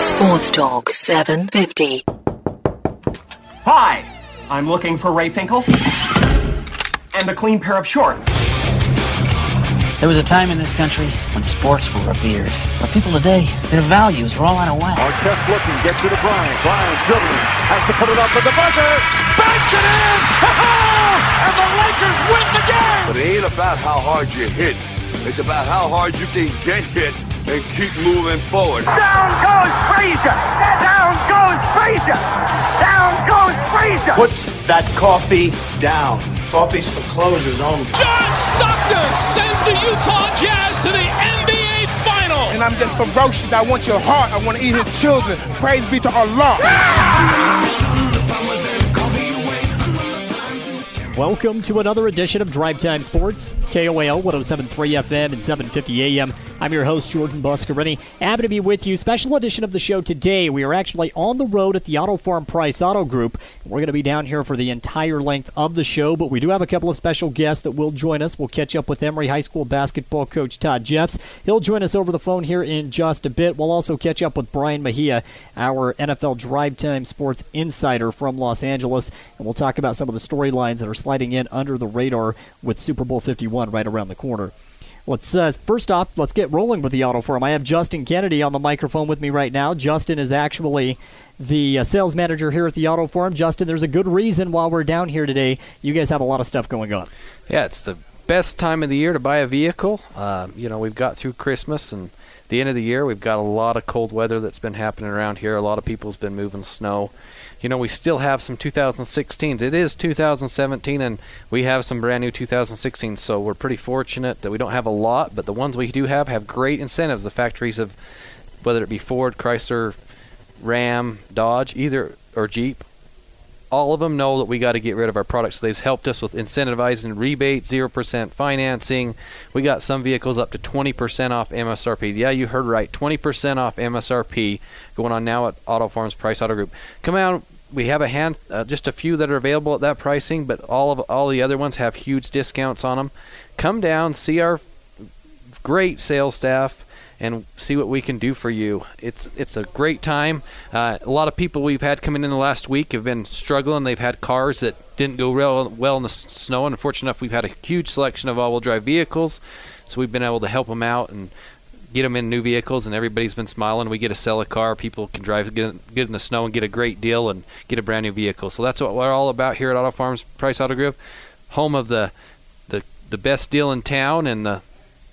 Sports Talk 750. Hi, I'm looking for Ray Finkel and a clean pair of shorts. There was a time in this country when sports were revered. But people today, their values are all out of whack. Artest looking, gets it to Bryant. Bryant dribbling, has to put it up with the buzzer. Banks it in! And the Lakers win the game! But it ain't about how hard you hit. It's about how hard you can get hit and keep moving forward. Down goes Frazier! Down goes Frazier! Down goes Frazier! Put that coffee down. Coffee's for closers only. John Stockton sends the Utah Jazz to the NBA Final. And I'm just ferocious. I want your heart. I want to eat his children. Praise be to Allah. Welcome to another edition of Drive Time Sports, KOAL 107.3 FM and 750 AM. I'm your host, Jordan Buscarini. Happy to be with you. Special edition of the show today. We are actually on the road at the Auto Farm Price Auto Group. We're going to be down here for the entire length of the show, but we do have a couple of special guests that will join us. We'll catch up with Emory High School basketball coach Todd Jeffs. He'll join us over the phone here in just a bit. We'll also catch up with Brian Mejia, our NFL Drive Time Sports insider from Los Angeles, and we'll talk about some of the storylines that are sliding in under the radar with Super Bowl 51 right around the corner. Let's first off, let's get rolling with the Auto Forum. I have Justin Kennedy on the microphone with me right now. Justin is actually the sales manager here at the Auto Forum. Justin, there's a good reason while we're down here today. You guys have a lot of stuff going on. Yeah, it's the best time of the year to buy a vehicle. We've got through Christmas and the end of the year. We've got a lot of cold weather that's been happening around here. A lot of people's been moving snow. We still have some 2016s. It is 2017, and we have some brand new 2016s, so we're pretty fortunate that we don't have a lot, but the ones we do have great incentives. The factories of, whether it be Ford, Chrysler, Ram, Dodge, or Jeep, all of them know that we got to get rid of our products. So they've helped us with incentivizing rebates, 0% financing. We got some vehicles up to 20% off MSRP. Yeah, you heard right, 20% off MSRP going on now at Auto Farm's Price Auto Group. Come out. We have just a few that are available at that pricing, but all the other ones have huge discounts on them. Come down, see our great sales staff, and see what we can do for you. It's a great time. A lot of people we've had coming in the last week have been struggling. They've had cars that didn't go real well in the snow, and fortunate enough, we've had a huge selection of all-wheel drive vehicles, so we've been able to help them out and get them in new vehicles, and everybody's been smiling. We get to sell a car. People can drive, get in the snow and get a great deal and get a brand new vehicle. So that's what we're all about here at Auto Farms Price Auto Group, home of the best deal in town, and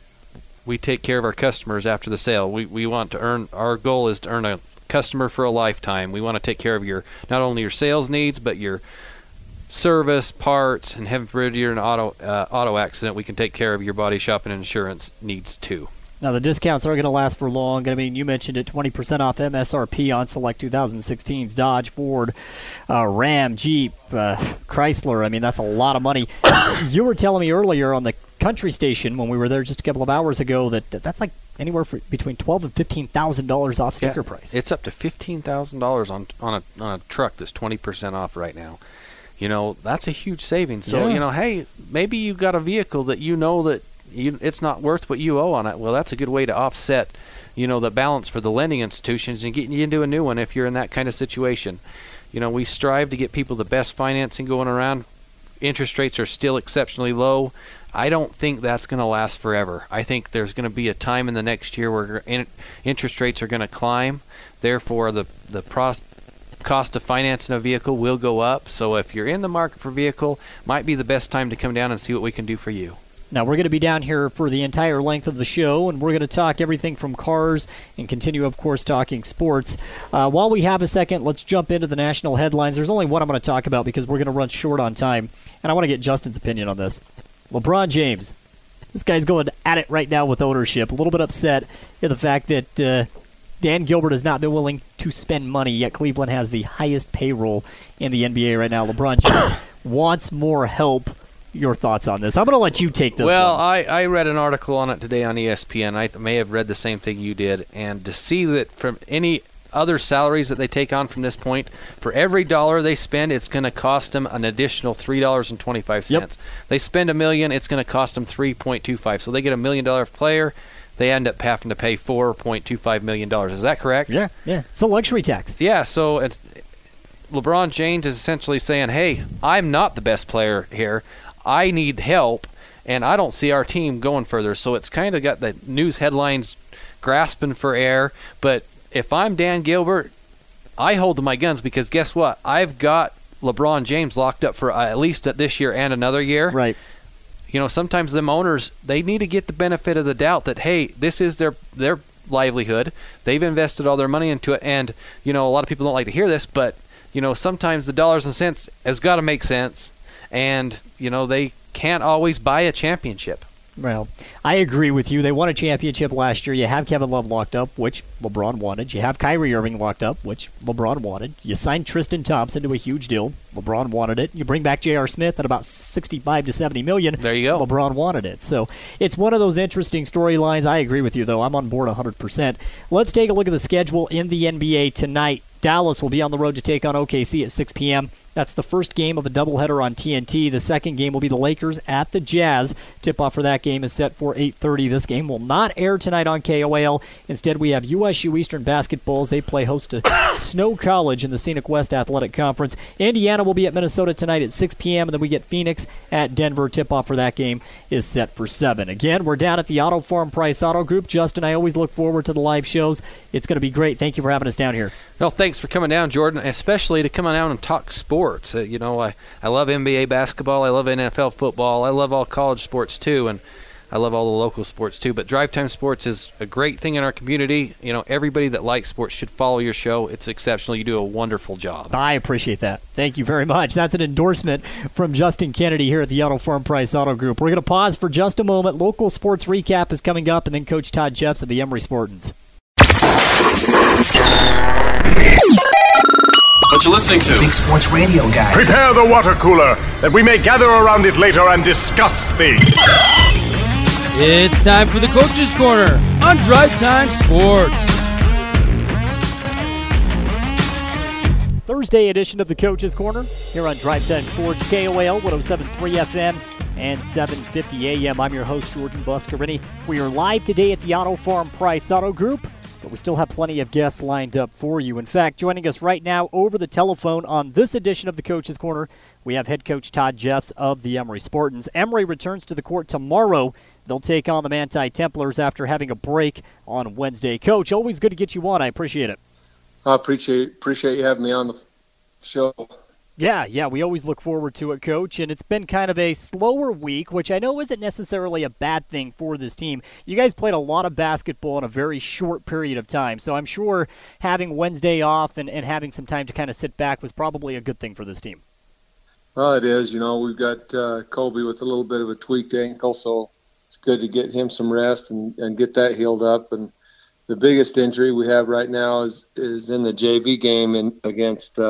we take care of our customers after the sale. We want to earn, our goal is to earn a customer for a lifetime. We want to take care of not only your sales needs, but your service, parts, and heaven forbid you're in an auto accident, we can take care of your body shop and insurance needs too. Now, the discounts aren't going to last for long. I mean, you mentioned it, 20% off MSRP on select 2016s, Dodge, Ford, Ram, Jeep, Chrysler. I mean, that's a lot of money. You were telling me earlier on the country station when we were there just a couple of hours ago that's like anywhere between $12,000 and $15,000 off sticker price. It's up to $15,000 on a truck that's 20% off right now. That's a huge savings. So, hey, maybe you've got a vehicle that that it's not worth what you owe on it. Well, that's a good way to offset, the balance for the lending institutions and getting you into a new one if you're in that kind of situation. We strive to get people the best financing going around. Interest rates are still exceptionally low. I don't think that's going to last forever. I think there's going to be a time in the next year where interest rates are going to climb. Therefore, the cost of financing a vehicle will go up. So if you're in the market for a vehicle, might be the best time to come down and see what we can do for you. Now, we're going to be down here for the entire length of the show, and we're going to talk everything from cars and continue, of course, talking sports. While we have a second, let's jump into the national headlines. There's only one I'm going to talk about because we're going to run short on time, and I want to get Justin's opinion on this. LeBron James, this guy's going at it right now with ownership. A little bit upset at the fact that Dan Gilbert has not been willing to spend money, yet Cleveland has the highest payroll in the NBA right now. LeBron James wants more help. Your thoughts on this? I'm going to let you take this one. I read an article on it today on ESPN. I may have read the same thing you did. And to see that from any other salaries that they take on from this point, for every dollar they spend, it's going to cost them an additional $3.25. Yep. They spend $1 million, it's going to cost them $3.25. So they get $1 million player. they end up having to pay $4.25 million. Is that correct? Yeah. It's a luxury tax. Yeah, so LeBron James is essentially saying, hey, I'm not the best player here. I need help, and I don't see our team going further. So it's kind of got the news headlines grasping for air. But if I'm Dan Gilbert, I hold to my guns because guess what? I've got LeBron James locked up for at least this year and another year. Right. Sometimes them owners, they need to get the benefit of the doubt that, hey, this is their livelihood. They've invested all their money into it. And, a lot of people don't like to hear this, but, sometimes the dollars and cents has got to make sense. And, they can't always buy a championship. Well, I agree with you. They won a championship last year. You have Kevin Love locked up, which LeBron wanted. You have Kyrie Irving locked up, which LeBron wanted. You signed Tristan Thompson to a huge deal. LeBron wanted it. You bring back J.R. Smith at about $65 to $70 million. There you go. LeBron wanted it. So it's one of those interesting storylines. I agree with you, though. I'm on board 100%. Let's take a look at the schedule in the NBA tonight. Dallas will be on the road to take on OKC at 6 p.m. That's the first game of a doubleheader on TNT. The second game will be the Lakers at the Jazz. Tip-off for that game is set for 8:30. This game will not air tonight on KOAL. Instead, we have USU Eastern basketball as they play host to Snow College in the Scenic West Athletic Conference. Indiana will be at Minnesota tonight at 6 p.m., and then we get Phoenix at Denver. Tip-off for that game is set for 7. Again, we're down at the Auto Farm Price Auto Group. Justin, I always look forward to the live shows. It's going to be great. Thank you for having us down here. Well, thanks for coming down, Jordan, especially to come on down and talk sports. I love NBA basketball. I love NFL football. I love all college sports, too, and I love all the local sports, too. But Drive Time Sports is a great thing in our community. Everybody that likes sports should follow your show. It's exceptional. You do a wonderful job. I appreciate that. Thank you very much. That's an endorsement from Justin Kennedy here at the Auto Farm Price Auto Group. We're going to pause for just a moment. Local sports recap is coming up, and then Coach Todd Jeffs of the Emory Spartans. What you listening to? Big Sports Radio Guy. Prepare the water cooler that we may gather around it later and discuss things. It's time for the Coach's Corner on Drive Time Sports. Thursday edition of the Coach's Corner here on Drive Time Sports, KOAL 107.3 FM and 750 AM. I'm your host, Jordan Buscarini. We are live today at the Auto Farm Price Auto Group, but we still have plenty of guests lined up for you. In fact, joining us right now over the telephone on this edition of the Coach's Corner, we have head coach Todd Jeffs of the Emory Spartans. Emory returns to the court tomorrow. They'll take on the Manti Templars after having a break on Wednesday. Coach, always good to get you on. I appreciate it. I appreciate you having me on the show. Yeah, we always look forward to it, Coach, and it's been kind of a slower week, which I know isn't necessarily a bad thing for this team. You guys played a lot of basketball in a very short period of time, so I'm sure having Wednesday off and having some time to kind of sit back was probably a good thing for this team. Well, it is. We've got Kobe with a little bit of a tweaked ankle, so it's good to get him some rest and get that healed up. And the biggest injury we have right now is in the JV game against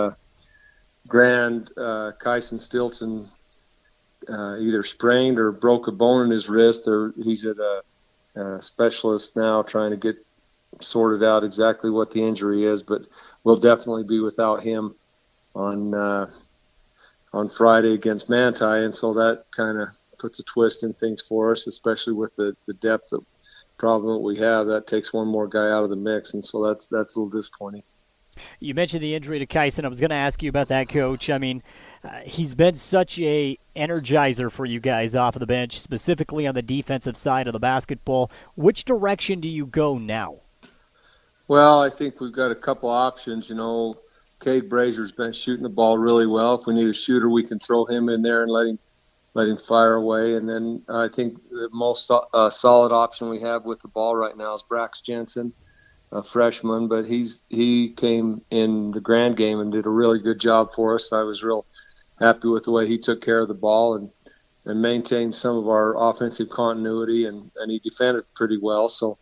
Grand. Kyson Stilson either sprained or broke a bone in his wrist. He's at a specialist now trying to get sorted out exactly what the injury is, but we'll definitely be without him on Friday against Manti, and so that kind of puts a twist in things for us, especially with the depth of problem that we have. That takes one more guy out of the mix, and so that's a little disappointing. You mentioned the injury to Kyson. I was going to ask you about that, Coach. I mean, he's been such a energizer for you guys off of the bench, specifically on the defensive side of the basketball. Which direction do you go now? Well, I think we've got a couple options. Cade Brazier's been shooting the ball really well. If we need a shooter, we can throw him in there and let him fire away. And then I think the most solid option we have with the ball right now is Brax Jensen, a freshman, but he came in the Grand game and did a really good job for us. I was real happy with the way he took care of the ball and maintained some of our offensive continuity, and he defended pretty well. So,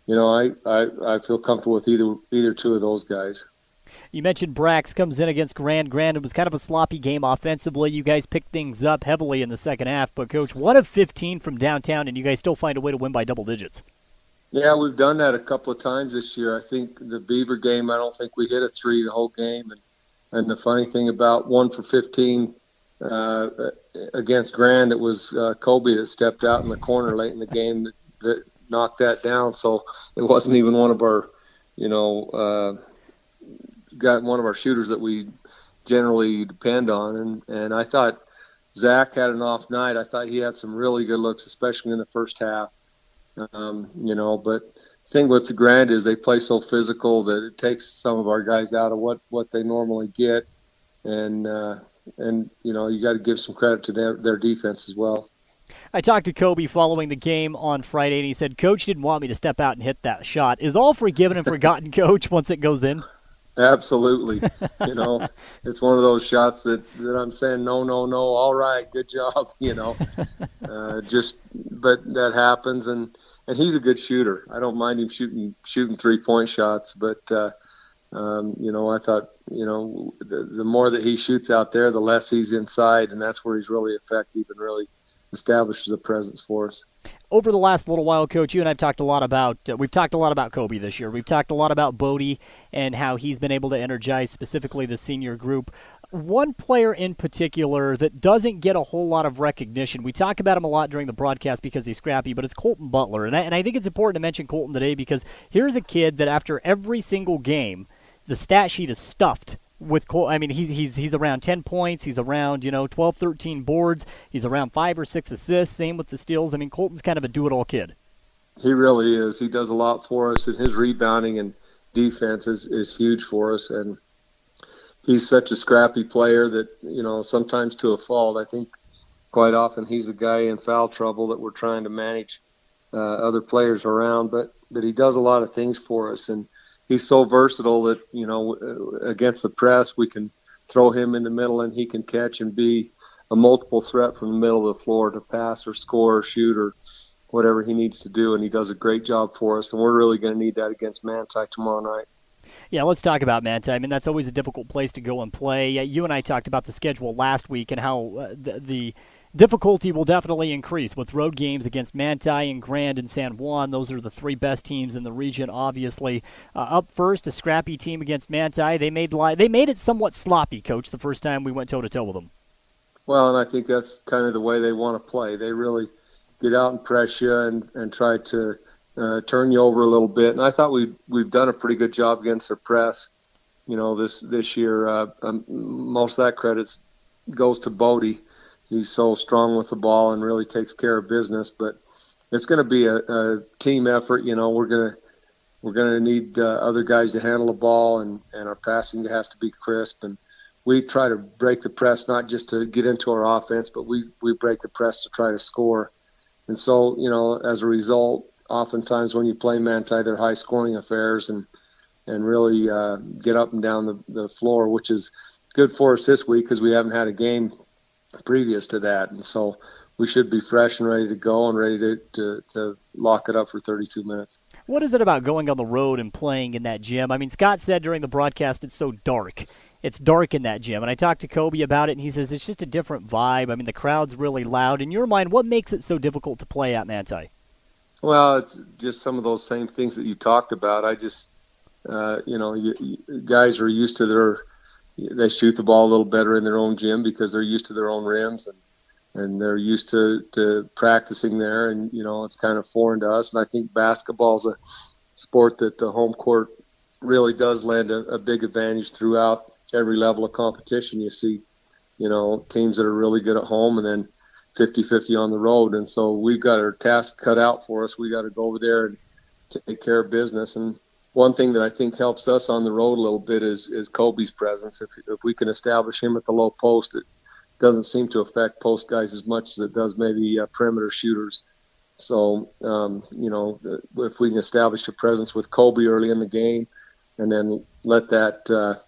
I feel comfortable with either two of those guys. You mentioned Brax comes in against Grand. It was kind of a sloppy game offensively. You guys picked things up heavily in the second half, but Coach, 1 of 15 from downtown, and you guys still find a way to win by double digits. Yeah, we've done that a couple of times this year. I think the Beaver game, I don't think we hit a three the whole game. And the funny thing about 1 for 15 against Grand, it was Kobe that stepped out in the corner late in the game that knocked that down. So it wasn't even one of our, got one of our shooters that we generally depend on. And I thought Zach had an off night. I thought he had some really good looks, especially in the first half. But the thing with the Grand is they play so physical that it takes some of our guys out of what they normally get. And you got to give some credit to their defense as well. I talked to Kobe following the game on Friday, and he said, Coach didn't want me to step out and hit that shot. Is all forgiven and forgotten, Coach, once it goes in? Absolutely. It's one of those shots that I'm saying, no, all right, good job, but that happens, and he's a good shooter. I don't mind him shooting 3-point shots, but, I thought, the more that he shoots out there, the less he's inside, and that's where he's really effective and really establishes a presence for us. Over the last little while, Coach, you and I've talked a lot about we've talked a lot about Kobe this year. We've talked a lot about Bodie and how he's been able to energize specifically the senior group. One player in particular that doesn't get a whole lot of recognition, we talk about him a lot during the broadcast because he's scrappy, but it's Colton Butler. And I think it's important to mention Colton today because here's a kid that after every single game, the stat sheet is stuffed with Colton. I mean, he's around 10 points. He's around, 12, 13 boards. He's around 5 or 6 assists. Same with the steals. I mean, Colton's kind of a do-it-all kid. He really is. He does a lot for us, and his rebounding and defense is huge for us. And he's such a scrappy player that, sometimes to a fault. I think quite often he's the guy in foul trouble that we're trying to manage other players around. But he does a lot of things for us, and he's so versatile that, against the press, we can throw him in the middle and he can catch and be a multiple threat from the middle of the floor to pass or score or shoot or whatever he needs to do. And he does a great job for us. And we're really going to need that against Manti tomorrow night. Yeah, let's talk about Manti. I mean, that's always a difficult place to go and play. You and I talked about the schedule last week and how the difficulty will definitely increase with road games against Manti and Grand and San Juan. Those are the 3 best teams in the region, obviously. Up first, a scrappy team against Manti. They made it somewhat sloppy, Coach, the first time we went toe-to-toe with them. Well, and I think that's kind of the way they want to play. They really get out and press you and try to turn you over a little bit. And I thought we've done a pretty good job against their press. This year, most of that credit goes to Bodie. He's so strong with the ball and really takes care of business. But it's going to be a team effort. We're going to need other guys to handle the ball, and our passing has to be crisp. And we try to break the press not just to get into our offense, but we break the press to try to score. And so, as a result, oftentimes when you play Manti, they're high-scoring affairs and really get up and down the floor, which is good for us this week because we haven't had a game previous to that. And so we should be fresh and ready to go and ready to lock it up for 32 minutes. What is it about going on the road and playing in that gym? I mean, Scott said during the broadcast it's so dark. It's dark in that gym. And I talked to Kobe about it, and he says it's just a different vibe. I mean, the crowd's really loud. In your mind, what makes it so difficult to play at Manti? Well, it's just some of those same things that you talked about. I just, guys are used to they shoot the ball a little better in their own gym because they're used to their own rims and they're used to practicing there. And, it's kind of foreign to us. And I think basketball's a sport that the home court really does lend a big advantage throughout every level of competition. You see, teams that are really good at home and then 50-50 on the road. And so we've got our task cut out for us. We got to go over there and take care of business. And one thing that I think helps us on the road a little bit is Kobe's presence. If we can establish him at the low post, it doesn't seem to affect post guys as much as it does maybe perimeter shooters. So, if we can establish a presence with Kobe early in the game and then let that,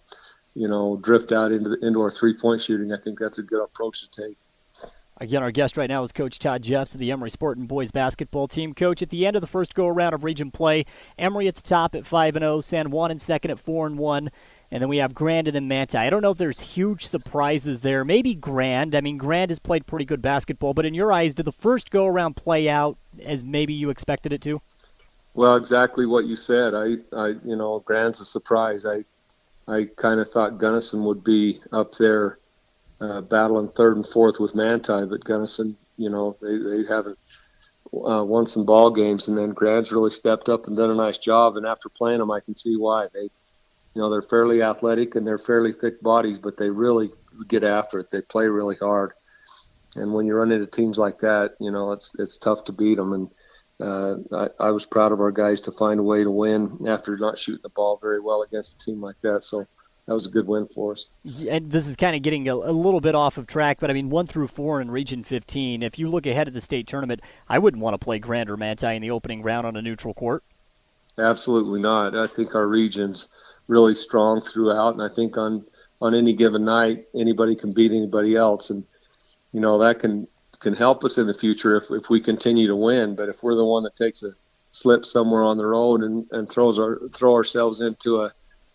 drift out into our 3-point shooting, I think that's a good approach to take. Again, our guest right now is Coach Todd Jeffs of the Emory Spartan boys basketball team. Coach, at the end of the first go-around of region play, Emory at the top at 5-0, San Juan in second at 4-1, and then we have Grand and then Manti. I don't know if there's huge surprises there. Maybe Grand. I mean, Grand has played pretty good basketball, but in your eyes, did the first go-around play out as maybe you expected it to? Well, exactly what you said. Grand's a surprise. I kind of thought Gunnison would be up there battling third and fourth with Manti, but Gunnison, they haven't won some ball games, and then Grant's really stepped up and done a nice job. And after playing them, I can see why. They're fairly athletic and they're fairly thick bodies, but they really get after it. They play really hard. And when you run into teams like that, it's tough to beat them. And I was proud of our guys to find a way to win after not shooting the ball very well against a team like that. So that was a good win for us. And this is kind of getting a little bit off of track, but 1 through 4 in Region 15. If you look ahead at the state tournament, I wouldn't want to play Grant or Manti in the opening round on a neutral court. Absolutely not. I think our region's really strong throughout, and I think on any given night, anybody can beat anybody else. And that can help us in the future if we continue to win. But if we're the one that takes a slip somewhere on the road and throw ourselves into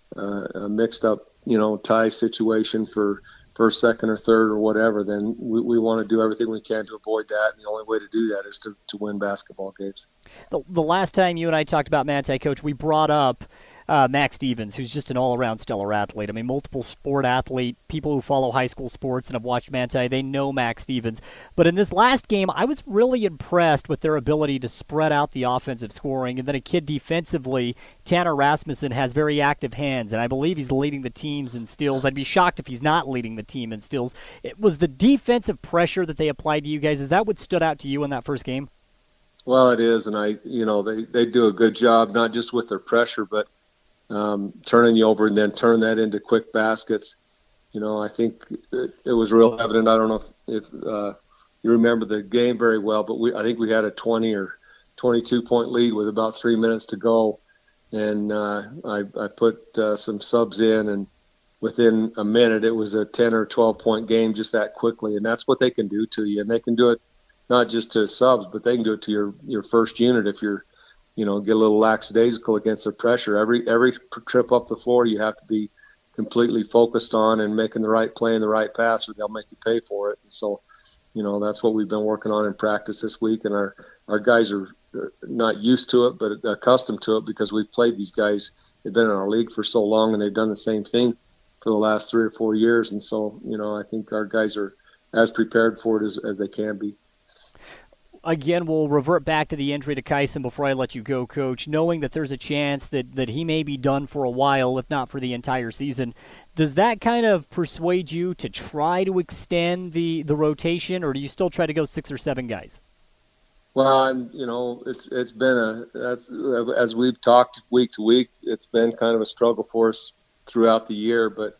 a mixed up, tie situation for first, second, or third or whatever, then we want to do everything we can to avoid that. And the only way to do that is to win basketball games. The last time you and I talked about Manti, Coach, we brought up Max Stevens, who's just an all-around stellar athlete. Multiple sport athlete. People who follow high school sports and have watched Manti, they know Max Stevens. But in this last game, I was really impressed with their ability to spread out the offensive scoring. And then a kid defensively, Tanner Rasmussen, has very active hands, and I believe he's leading the teams in steals. I'd be shocked if he's not leading the team in steals. It was the defensive pressure that they applied to you guys. Is that what stood out to you in that first game? Well, it is, and they do a good job, not just with their pressure, but turning you over and then turn that into quick baskets. I think it was real evident. I don't know if you remember the game very well, but I think we had a 20 or 22 point lead with about 3 minutes to go. And I put some subs in, and within a minute, it was a 10 or 12 point game just that quickly. And that's what they can do to you. And they can do it not just to subs, but they can do it to your first unit if you're, get a little lackadaisical against the pressure. Every trip up the floor, you have to be completely focused on and making the right play and the right pass, or they'll make you pay for it. And so, that's what we've been working on in practice this week. And our guys are not used to it, but accustomed to it because we've played these guys. They've been in our league for so long, and they've done the same thing for the last 3 or 4 years. And so, I think our guys are as prepared for it as they can be. Again, we'll revert back to the injury to Kyson before I let you go, Coach, knowing that there's a chance that he may be done for a while, if not for the entire season. Does that kind of persuade you to try to extend the rotation, or do you still try to go 6 or 7 guys? Well, it's been as we've talked week to week, it's been kind of a struggle for us throughout the year. But,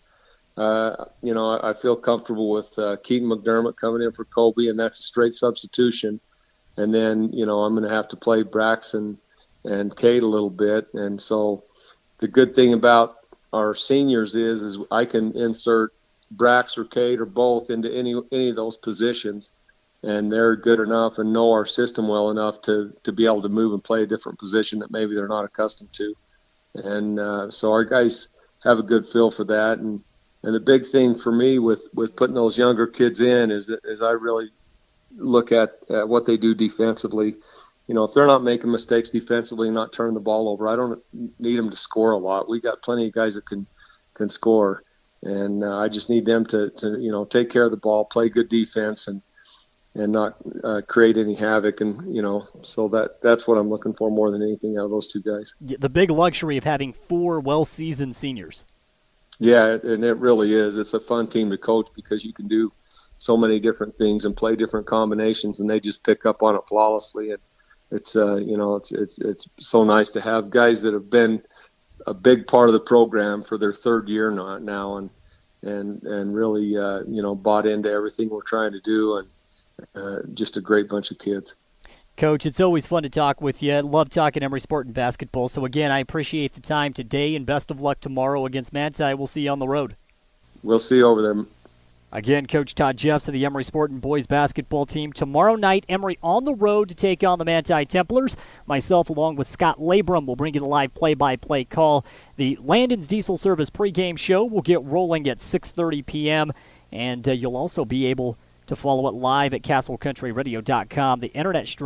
I feel comfortable with Keaton McDermott coming in for Kobe, and that's a straight substitution. And then, I'm going to have to play Braxton and Cade a little bit. And so the good thing about our seniors is I can insert Brax or Cade or both into any of those positions. And they're good enough and know our system well enough to be able to move and play a different position that maybe they're not accustomed to. And so our guys have a good feel for that. And the big thing for me with putting those younger kids in is I really look at what they do defensively. If they're not making mistakes defensively and not turning the ball over, I don't need them to score a lot. We got plenty of guys that can score, and I just need them to take care of the ball, play good defense, and not create any havoc. And so that's what I'm looking for more than anything out of those two guys. The big luxury of having 4 well-seasoned seniors. Yeah, and it really is. It's a fun team to coach because you can do so many different things and play different combinations, and they just pick up on it flawlessly. And it's it's so nice to have guys that have been a big part of the program for their 3rd year now, and really bought into everything we're trying to do, and just a great bunch of kids. Coach, it's always fun to talk with you. Love talking Emory Sport and basketball. So again, I appreciate the time today, and best of luck tomorrow against Manti. We'll see you on the road. We'll see you over there. Again, Coach Todd Jeffs of the Emory Sport and boys basketball team. Tomorrow night, Emory on the road to take on the Manti Templars. Myself, along with Scott Labrum, will bring you the live play-by-play call. The Landon's Diesel Service pregame show will get rolling at 6:30 p.m., and you'll also be able to follow it live at CastleCountryRadio.com. The internet stream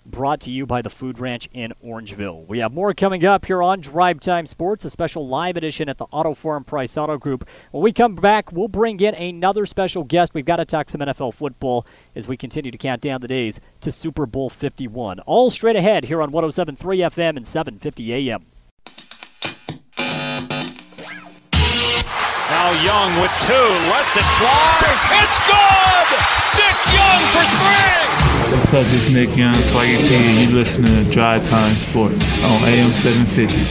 brought to you by the Food Ranch in Orangeville. We have more coming up here on Drive Time Sports, a special live edition at the Auto Forum Price Auto Group. When we come back, we'll bring in another special guest. We've got to talk some NFL football as we continue to count down the days to Super Bowl 51. All straight ahead here on 107.3 FM and 750 AM. Now Young with 2, lets it fly. It's good! Nick Young for 3! What's up, this is Nick Young, Swaggy P, and you listen to Drive Time Sports on AM 750.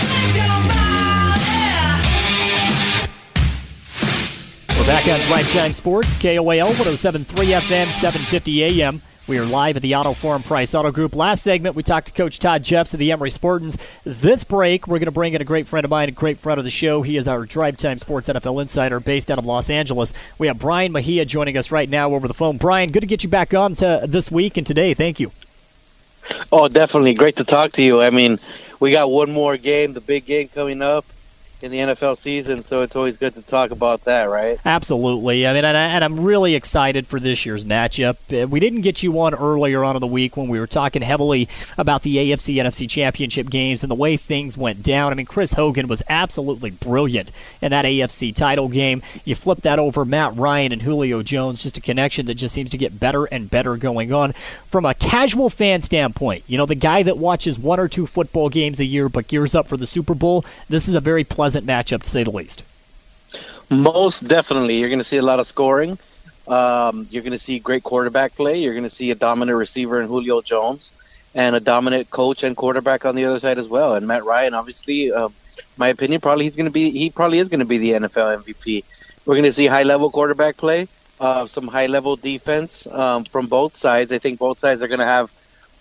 We're back on Drive Time Sports, KOAL 107.3 FM, 750 AM. We are live at the Auto Forum Price Auto Group. Last segment, we talked to Coach Todd Jeffs of the Emory Spartans. This break, we're going to bring in a great friend of mine, a great friend of the show. He is our Drive Time Sports NFL insider based out of Los Angeles. We have Brian Mejia joining us right now over the phone. Brian, good to get you back on this week and today. Thank you. Oh, definitely. Great to talk to you. I mean, we got one more game, the big game coming up in the NFL season, so it's always good to talk about that, right? Absolutely. I mean, and I'm really excited for this year's matchup. We didn't get you on earlier on in the week when we were talking heavily about the AFC-NFC championship games and the way things went down. I mean, Chris Hogan was absolutely brilliant in that AFC title game. You flip that over, Matt Ryan and Julio Jones, just a connection that just seems to get better and better going on. From a casual fan standpoint, you know, the guy that watches 1 or 2 football games a year but gears up for the Super Bowl, this is a very pleasant matchup, to say the least. Most definitely. You're going to see a lot of scoring. You're going to see great quarterback play. You're going to see a dominant receiver in Julio Jones and a dominant coach and quarterback on the other side as well. And Matt Ryan, obviously, my opinion, he probably is going to be the NFL MVP. We're going to see high-level quarterback play, some high-level defense from both sides. I think both sides are going to have,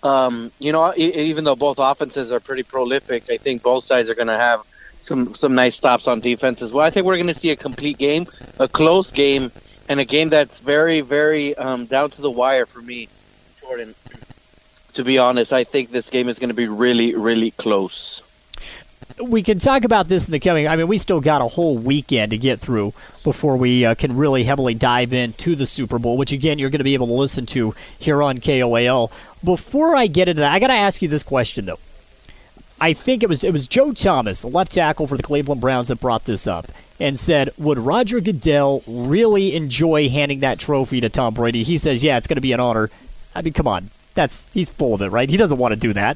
even though both offenses are pretty prolific, I think both sides are going to have some nice stops on defense as well. I think we're going to see a complete game, a close game, and a game that's very, very down to the wire for me, Jordan. To be honest, I think this game is going to be really, really close. We can talk about this in the coming. I mean, we still got a whole weekend to get through before we can really heavily dive into the Super Bowl, which, again, you're going to be able to listen to here on KOAL. Before I get into that, I got to ask you this question, though. I think it was Joe Thomas, the left tackle for the Cleveland Browns, that brought this up and said, would Roger Goodell really enjoy handing that trophy to Tom Brady? He says, yeah, it's going to be an honor. I mean, come on. He's full of it, right? He doesn't want to do that.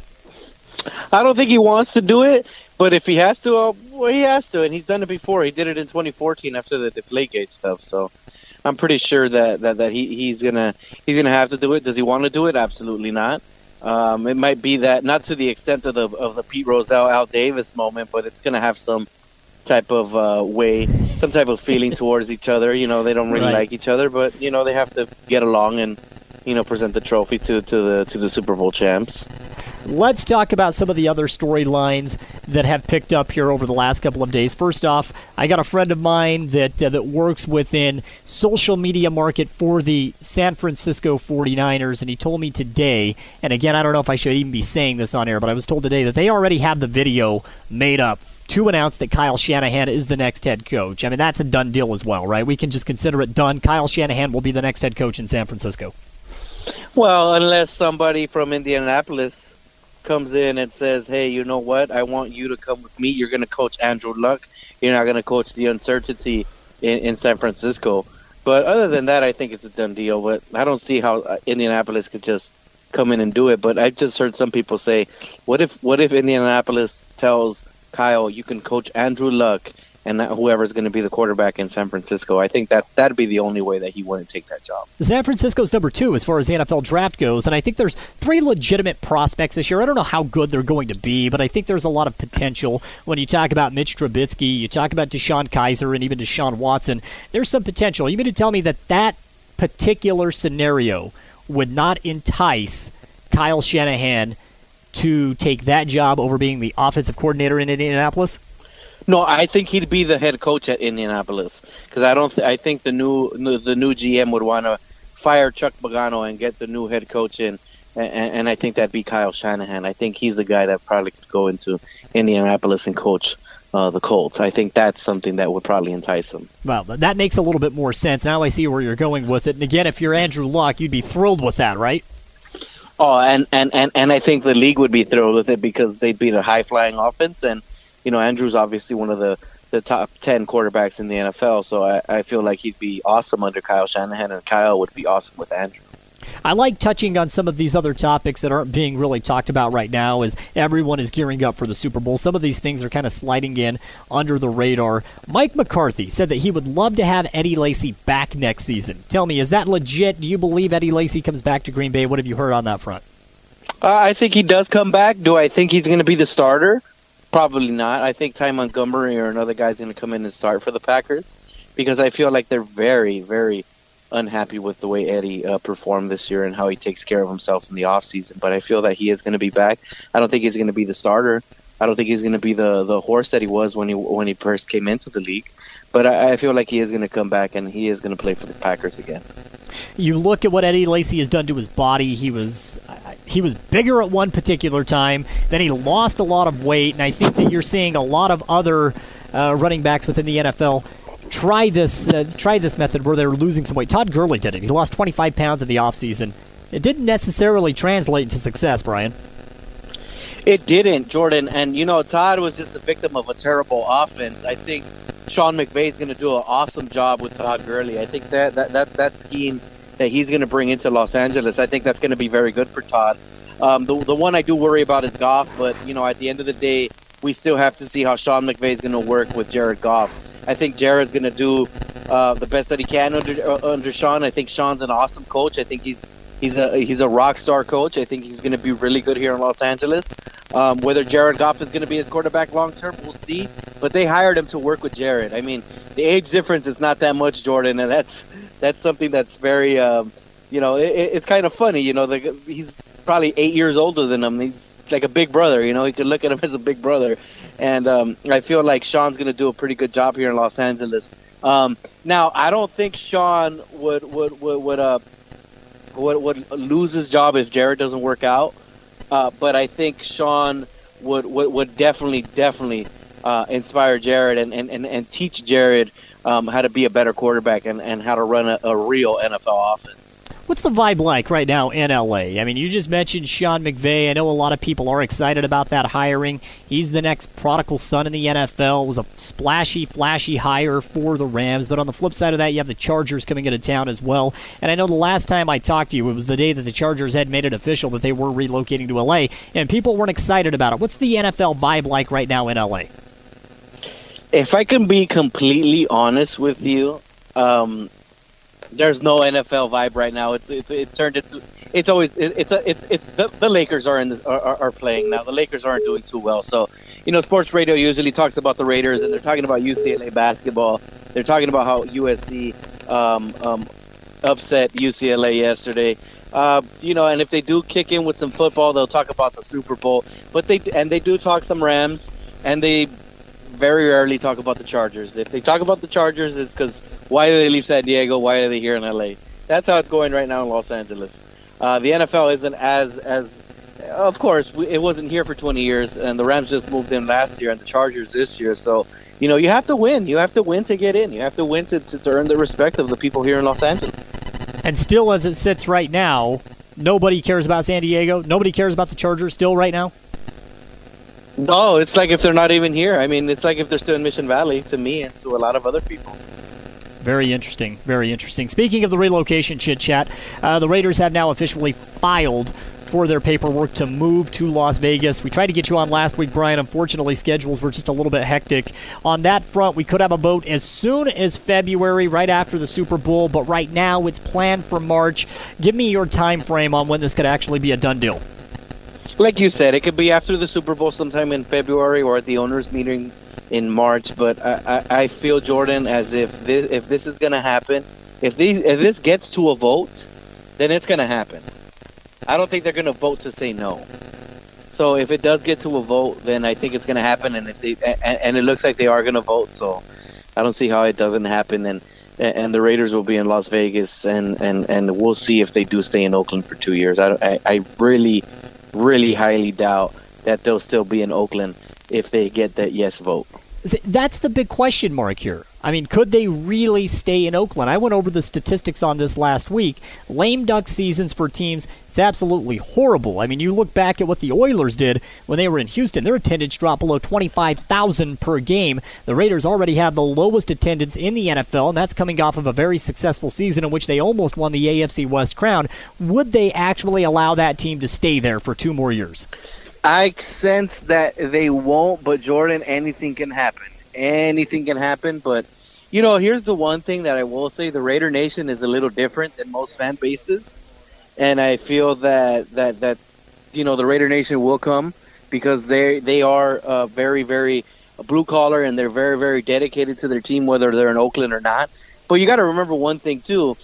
I don't think he wants to do it, but if he has to, he has to, and he's done it before. He did it in 2014 after the Deflategate stuff, so I'm pretty sure that he's gonna have to do it. Does he want to do it? Absolutely not. It might be that, not to the extent of the Pete Rozelle, Al Davis moment, but it's going to have some type of some type of feeling towards each other. You know, they don't really like each other, but, you know, they have to get along and, you know, present the trophy to the Super Bowl champs. Let's talk about some of the other storylines that have picked up here over the last couple of days. First off, I got a friend of mine that works within social media market for the San Francisco 49ers, and he told me today, and again, I don't know if I should even be saying this on air, but I was told today that they already have the video made up to announce that Kyle Shanahan is the next head coach. I mean, that's a done deal as well, right? We can just consider it done. Kyle Shanahan will be the next head coach in San Francisco. Well, unless somebody from Indianapolis comes in and says, hey, you know what, I want you to come with me. You're going to coach Andrew Luck. You're not going to coach the uncertainty in San Francisco. But other than that, I think it's a done deal. But I don't see how Indianapolis could just come in and do it. But I've just heard some people say, what if Indianapolis tells Kyle, you can coach Andrew Luck and whoever's going to be the quarterback in San Francisco? I think that'd be the only way that he wouldn't take that job. San Francisco's number 2 as far as the NFL draft goes, and I think there's 3 legitimate prospects this year. I don't know how good they're going to be, but I think there's a lot of potential. When you talk about Mitch Trubisky, you talk about Deshaun Kaiser, and even Deshaun Watson, there's some potential. You mean to tell me that particular scenario would not entice Kyle Shanahan to take that job over being the offensive coordinator in Indianapolis? No, I think he'd be the head coach at Indianapolis because I think the new GM would want to fire Chuck Pagano and get the new head coach in, and I think that'd be Kyle Shanahan. I think he's the guy that probably could go into Indianapolis and coach the Colts. I think that's something that would probably entice him. Well, that makes a little bit more sense. Now I see where you're going with it. And again, if you're Andrew Luck, you'd be thrilled with that, right? Oh, and I think the league would be thrilled with it because they'd beat a high-flying offense. And, Andrew's obviously one of the top 10 quarterbacks in the NFL. So I feel like he'd be awesome under Kyle Shanahan, and Kyle would be awesome with Andrew. I like touching on some of these other topics that aren't being really talked about right now as everyone is gearing up for the Super Bowl. Some of these things are kind of sliding in under the radar. Mike McCarthy said that he would love to have Eddie Lacy back next season. Tell me, is that legit? Do you believe Eddie Lacy comes back to Green Bay? What have you heard on that front? I think he does come back. Do I think he's going to be the starter? Probably not. I think Ty Montgomery or another guy's going to come in and start for the Packers because I feel like they're very, very unhappy with the way Eddie performed this year and how he takes care of himself in the offseason. But I feel that he is going to be back. I don't think he's going to be the starter. I don't think he's going to be the horse that he was when he first came into the league. But I feel like he is going to come back and he is going to play for the Packers again. You look at what Eddie Lacy has done to his body. He was bigger at one particular time. Then he lost a lot of weight. And I think that you're seeing a lot of other running backs within the NFL try this method where they're losing some weight. Todd Gurley did it. He lost 25 pounds in the offseason. It didn't necessarily translate into success, Brian. It didn't, Jordan. And, Todd was just a victim of a terrible offense. I think Sean McVay is going to do an awesome job with Todd Gurley. I think that scheme that he's going to bring into Los Angeles, I think that's going to be very good for Todd. The one I do worry about is Goff, but, at the end of the day, we still have to see how Sean McVay is going to work with Jared Goff. I think Jared's going to do the best that he can under Sean. I think Sean's an awesome coach. I think he's a rock star coach. I think he's going to be really good here in Los Angeles. Whether Jared Goff is going to be his quarterback long term, we'll see. But they hired him to work with Jared. I mean, the age difference is not that much, Jordan, and that's something that's very it's kind of funny. He's probably 8 years older than him. He's like a big brother. You could look at him as a big brother. And I feel like Sean's going to do a pretty good job here in Los Angeles. Now, I don't think Sean would lose his job if Jared doesn't work out. But I think Sean would definitely inspire Jared and teach Jared how to be a better quarterback and how to run a real NFL offense. What's the vibe like right now in L.A.? I mean, you just mentioned Sean McVay. I know a lot of people are excited about that hiring. He's the next prodigal son in the NFL. It was a splashy, flashy hire for the Rams. But on the flip side of that, you have the Chargers coming into town as well. And I know the last time I talked to you, it was the day that the Chargers had made it official that they were relocating to L.A., and people weren't excited about it. What's the NFL vibe like right now in L.A.? If I can be completely honest with you, there's no NFL vibe right now. It turned into the Lakers are playing now. The Lakers aren't doing too well. So, sports radio usually talks about the Raiders, and they're talking about UCLA basketball. They're talking about how USC upset UCLA yesterday. And if they do kick in with some football, they'll talk about the Super Bowl. But they do talk some Rams, and they very rarely talk about the Chargers. If they talk about the Chargers, it's because why do they leave San Diego? Why are they here in LA? That's how it's going right now in Los Angeles. The NFL isn't as of course, it wasn't here for 20 years, and the Rams just moved in last year, and the Chargers this year. So, you have to win. You have to win to get in. You have to win to earn the respect of the people here in Los Angeles. And still, as it sits right now, nobody cares about San Diego. Nobody cares about the Chargers still right now. No, it's like if they're not even here. I mean, it's like if they're still in Mission Valley to me and to a lot of other people. Very interesting, very interesting. Speaking of the relocation chit-chat, the Raiders have now officially filed for their paperwork to move to Las Vegas. We tried to get you on last week, Brian. Unfortunately, schedules were just a little bit hectic. On that front, we could have a vote as soon as February, right after the Super Bowl, but right now it's planned for March. Give me your time frame on when this could actually be a done deal. Like you said, it could be after the Super Bowl sometime in February or at the owners' meeting in March, but I feel, Jordan, as if this is going to happen, if this gets to a vote, then it's going to happen. I don't think they're going to vote to say no. So if it does get to a vote, then I think it's going to happen, and and it looks like they are going to vote. So I don't see how it doesn't happen, and the Raiders will be in Las Vegas, and we'll see if they do stay in Oakland for 2 years. I really, really highly doubt that they'll still be in Oakland if they get that yes vote. That's the big question mark here. I mean, could they really stay in Oakland? I went over the statistics on this last week. Lame duck seasons for teams, it's absolutely horrible. I mean, you look back at what the Oilers did when they were in Houston. Their attendance dropped below 25,000 per game. The Raiders already have the lowest attendance in the NFL, and that's coming off of a very successful season in which they almost won the AFC West crown. Would they actually allow that team to stay there for 2 more years? I sense that they won't, but Jordan, anything can happen. Anything can happen, but here's the one thing that I will say: the Raider Nation is a little different than most fan bases, and I feel that the Raider Nation will come because they are very, very blue collar, and they're very, very dedicated to their team, whether they're in Oakland or not. But you got to remember one thing too: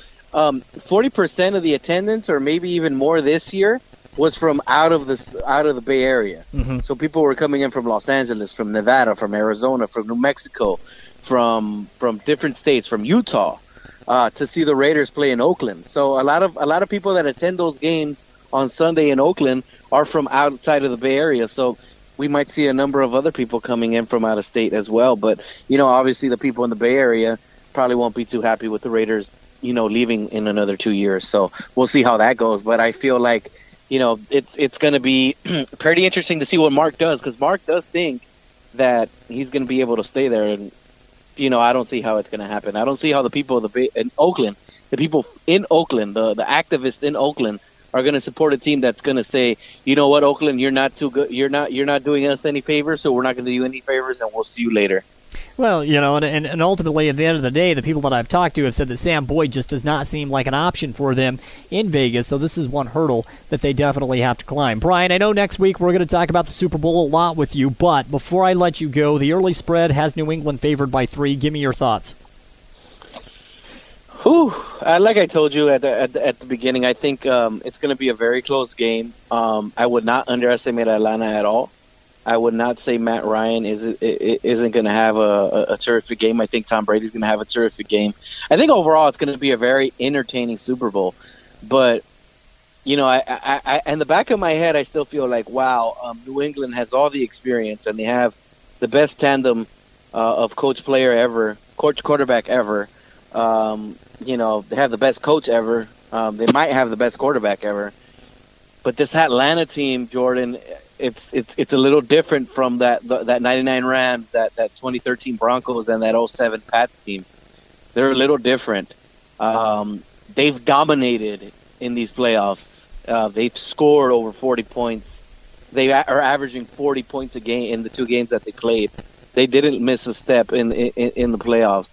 40% of the attendance, or maybe even more this year, was from out of the Bay Area. Mm-hmm. So people were coming in from Los Angeles, from Nevada, from Arizona, from New Mexico, from different states, from Utah, to see the Raiders play in Oakland. So a lot of people that attend those games on Sunday in Oakland are from outside of the Bay Area. So we might see a number of other people coming in from out of state as well. But obviously the people in the Bay Area probably won't be too happy with the Raiders, leaving in another 2 years. So we'll see how that goes. But I feel like it's going to be pretty interesting to see what Mark does, because Mark does think that he's going to be able to stay there. And, I don't see how it's going to happen. I don't see how the people in Oakland, the people in Oakland, the activists in Oakland are going to support a team that's going to say, you know what, Oakland, you're not too good. You're not doing us any favors, so we're not going to do you any favors, and we'll see you later. Well, and ultimately, at the end of the day, the people that I've talked to have said that Sam Boyd just does not seem like an option for them in Vegas, so this is one hurdle that they definitely have to climb. Brian, I know next week we're going to talk about the Super Bowl a lot with you, but before I let you go, the early spread has New England favored by 3. Give me your thoughts. Like I told you at the beginning, I think it's going to be a very close game. I would not underestimate Atlanta at all. I would not say Matt Ryan isn't going to have a terrific game. I think Tom Brady's going to have a terrific game. I think overall it's going to be a very entertaining Super Bowl. But, I in the back of my head, I still feel like, wow, New England has all the experience, and they have the best tandem of quarterback ever. They have the best coach ever. They might have the best quarterback ever. But this Atlanta team, Jordan, it's a little different from that 99 Rams, that 2013 Broncos, and that 07 Pats team. They're a little different. They've dominated in these playoffs. They've scored over 40 points. They are averaging 40 points a game in the 2 games that they played. They didn't miss a step in the playoffs.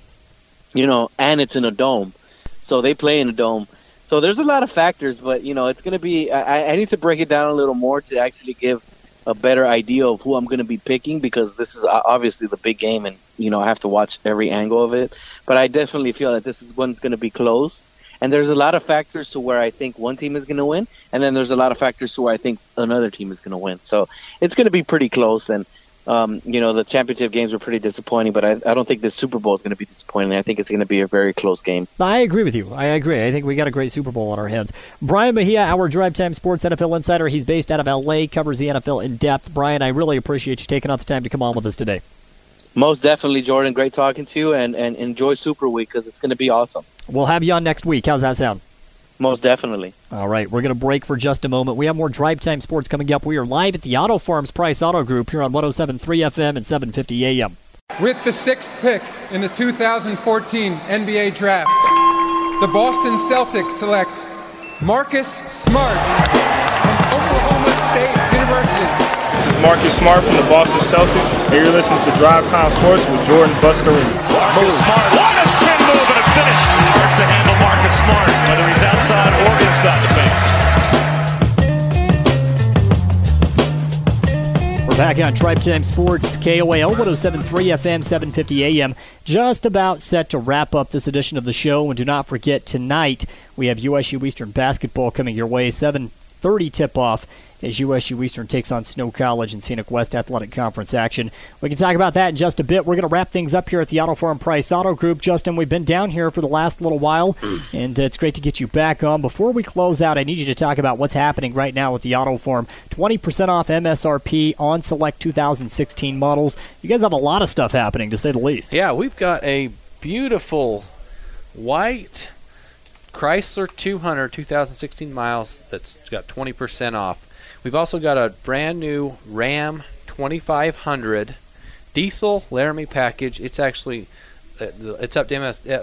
And it's in a dome, so they play in a dome. So there's a lot of factors, but, it's going to be – I need to break it down a little more to actually give a better idea of who I'm going to be picking, because this is obviously the big game, and, I have to watch every angle of it. But I definitely feel that this is one's going to be close. And there's a lot of factors to where I think one team is going to win, and then there's a lot of factors to where I think another team is going to win. So it's going to be pretty close, and the championship games were pretty disappointing, but I don't think this Super Bowl is going to be disappointing. I think it's going to be a very close game. I agree with you. I agree. I think we got a great Super Bowl on our hands. Brian Mejia, our Drive Time Sports NFL insider. He's based out of L.A., covers the NFL in depth. Brian, I really appreciate you taking out the time to come on with us today. Most definitely, Jordan. Great talking to you, and enjoy Super Week, because it's going to be awesome. We'll have you on next week. How's that sound? Most definitely. All right, we're going to break for just a moment. We have more Drive Time Sports coming up. We are live at the Auto Farms Price Auto Group here on 107.3 FM and 750 AM. With the 6th pick in the 2014 NBA Draft, the Boston Celtics select Marcus Smart from Oklahoma State University. This is Marcus Smart from the Boston Celtics, and you're listening to Drive Time Sports with Jordan Buscarini. Marcus Smart, what a spin move and a finish. Hard to handle Marcus Smart, whether he's outside or inside the paint. We're back on Drive Time Sports, KOAL 107.3 FM, 750 AM. Just about set to wrap up this edition of the show, and do not forget, tonight we have USU Eastern basketball coming your way, 7:30 tip-off as USU Eastern takes on Snow College in Scenic West Athletic Conference action. We can talk about that in just a bit. We're going to wrap things up here at the Auto Forum Price Auto Group. Justin, we've been down here for the last little while, and it's great to get you back on. Before we close out, I need you to talk about what's happening right now with the Auto Forum. 20% off MSRP on select 2016 models. You guys have a lot of stuff happening, to say the least. Yeah, we've got a beautiful white Chrysler 200 2016 miles that's got 20% off. We've also got a brand new Ram 2500 diesel Laramie package. It's actually it's up to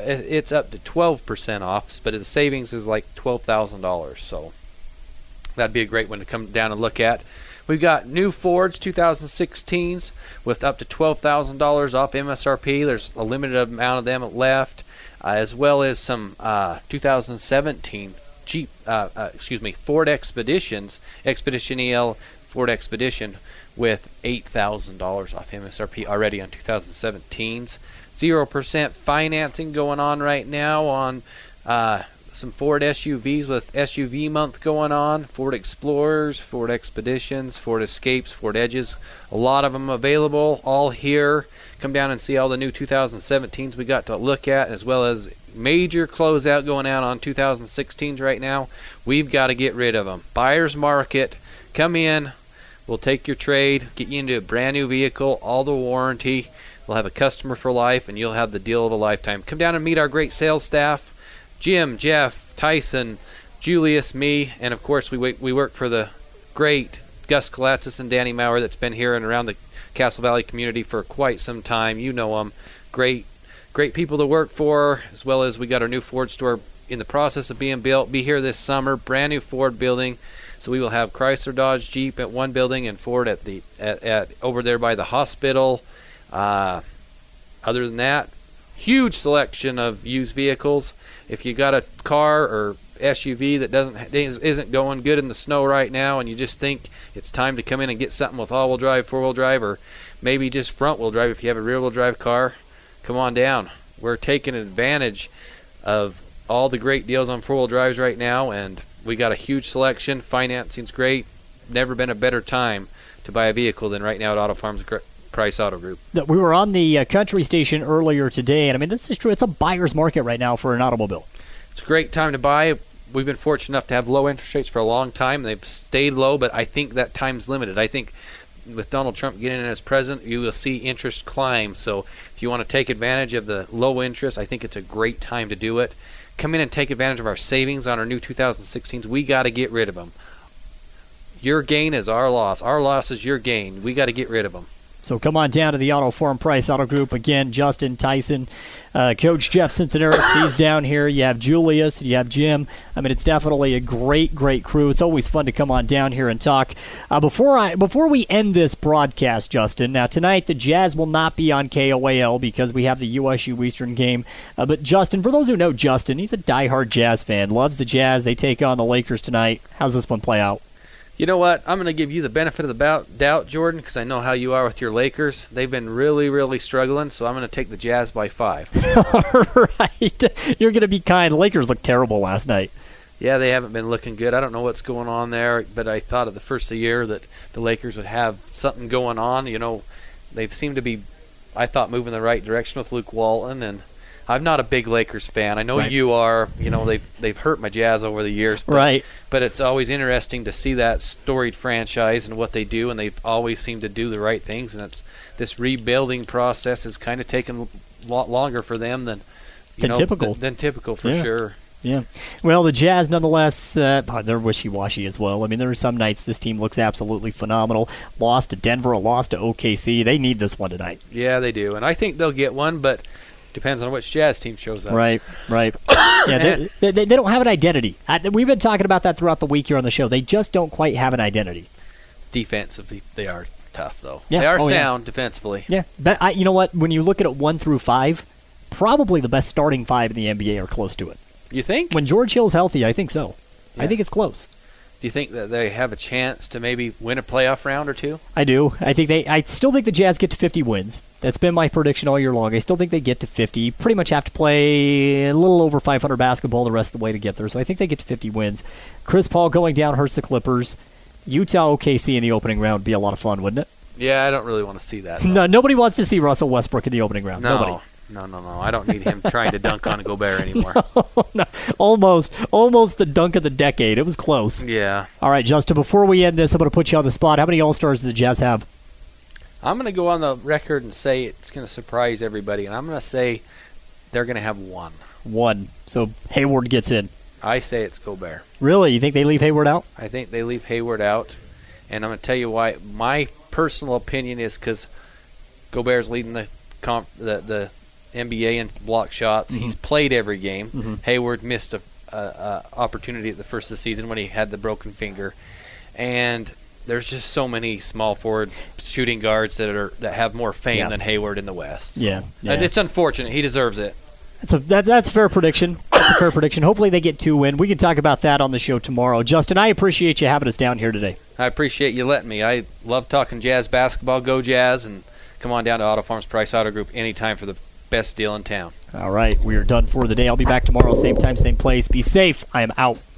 12% off, but the savings is like $12,000. So that'd be a great one to come down and look at. We've got new Fords 2016s with up to $12,000 off MSRP. There's a limited amount of them left. As well as some 2017 Ford Expeditions, Expedition EL Ford Expedition with $8,000 off MSRP already on 2017s. 0% financing going on right now on some Ford SUVs with SUV month going on. Ford Explorers, Ford Expeditions, Ford Escapes, Ford Edges. A lot of them available, all here. Come down and see all the new 2017s we got to look at, as well as major closeout going out on 2016s right now. We've got to get rid of them. Buyer's market. Come in. We'll take your trade, get you into a brand new vehicle, all the warranty. We'll have a customer for life, and you'll have the deal of a lifetime. Come down and meet our great sales staff. Jim, Jeff, Tyson, Julius, me, and of course we work for the great Gus Kalatzis and Danny Maurer that's been here and around the Castle Valley community for quite some time. You know them. Great people to work for, as well as we got our new Ford store in the process of being built. Be here this summer. Brand new Ford building. So we will have Chrysler, Dodge, Jeep at one building and Ford at over there by the hospital. Other than that, huge selection of used vehicles. If you got a car or SUV that isn't going good in the snow right now, and you just think it's time to come in and get something with all-wheel drive, four-wheel drive, or maybe just front-wheel drive if you have a rear-wheel drive car, come on down. We're taking advantage of all the great deals on four-wheel drives right now, and we got a huge selection. Financing's great. Never been a better time to buy a vehicle than right now at Auto Farms Price Auto Group. We were on the country station earlier today, and I mean, this is true. It's a buyer's market right now for an automobile. It's a great time to buy. We've been fortunate enough to have low interest rates for a long time. They've stayed low, but I think that time's limited. I think with Donald Trump getting in as president, you will see interest climb. So if you want to take advantage of the low interest, I think it's a great time to do it. Come in and take advantage of our savings on our new 2016s. We got to get rid of them. Your gain is our loss. Our loss is your gain. We got to get rid of them. So come on down to the Auto Forum Price Auto Group. Again, Justin, Tyson, Coach Jeff Cincinnati, he's down here. You have Julius, you have Jim. I mean, it's definitely a great, great crew. It's always fun to come on down here and talk. Before we end this broadcast, Justin, now tonight the Jazz will not be on KOAL because we have the USU Eastern game. But Justin, for those who know Justin, he's a diehard Jazz fan, loves the Jazz. They take on the Lakers tonight. How's this one play out? You know what? I'm going to give you the benefit of the doubt, Jordan, because I know how you are with your Lakers. They've been really, really struggling, so I'm going to take the Jazz by 5. All right. You're going to be kind. The Lakers looked terrible last night. Yeah, they haven't been looking good. I don't know what's going on there, but I thought at the first of the year that the Lakers would have something going on. You know, they seem to be, I thought, moving the right direction with Luke Walton, and I'm not a big Lakers fan. I know you are. You know, they've hurt my Jazz over the years. But, right. But it's always interesting to see that storied franchise and what they do, and they've always seemed to do the right things. And it's this rebuilding process is kind of taken a lot longer for them than typical. Than typical for sure. Yeah. Well, the Jazz, nonetheless, they're wishy-washy as well. I mean, there are some nights this team looks absolutely phenomenal. Lost to Denver, a loss to OKC. They need this one tonight. Yeah, they do. And I think they'll get one, but depends on which Jazz team shows up. Right. Yeah, they don't have an identity. We've been talking about that throughout the week here on the show. They just don't quite have an identity. Defensively, they are tough, though. Yeah. They are sound defensively. Yeah. But you know what? When you look at it 1 through 5, probably the best starting 5 in the NBA are close to it. You think? When George Hill's healthy, I think so. Yeah. I think it's close. Do you think that they have a chance to maybe win a playoff round or two? I do. I still think the Jazz get to 50 wins. That's been my prediction all year long. I still think they get to 50. Pretty much have to play a little over 500 basketball the rest of the way to get there. So I think they get to 50 wins. Chris Paul going down hurts the Clippers. Utah OKC in the opening round would be a lot of fun, wouldn't it? Yeah, I don't really want to see that. No, nobody wants to see Russell Westbrook in the opening round. No. Nobody. No. I don't need him trying to dunk on Gobert anymore. No. Almost the dunk of the decade. It was close. Yeah. All right, Justin, before we end this, I'm going to put you on the spot. How many All-Stars do the Jazz have? I'm going to go on the record and say it's going to surprise everybody, and I'm going to say they're going to have one. One. So Hayward gets in. I say it's Gobert. Really? You think they leave Hayward out? I think they leave Hayward out, and I'm going to tell you why. My personal opinion is because Gobert's leading the NBA in block shots. He's played every game. Hayward missed a opportunity at the first of the season when he had the broken finger, and there's just so many small forward shooting guards that have more fame than Hayward in the West. So. Yeah. It's unfortunate. He deserves it. That's a fair prediction. That's a fair prediction. Hopefully they get 2 win. We can talk about that on the show tomorrow. Justin, I appreciate you having us down here today. I appreciate you letting me. I love talking Jazz basketball. Go Jazz, and come on down to Auto Farms Price Auto Group anytime for the best deal in town. All right, we are done for the day. I'll be back tomorrow, same time, same place. Be safe. I am out.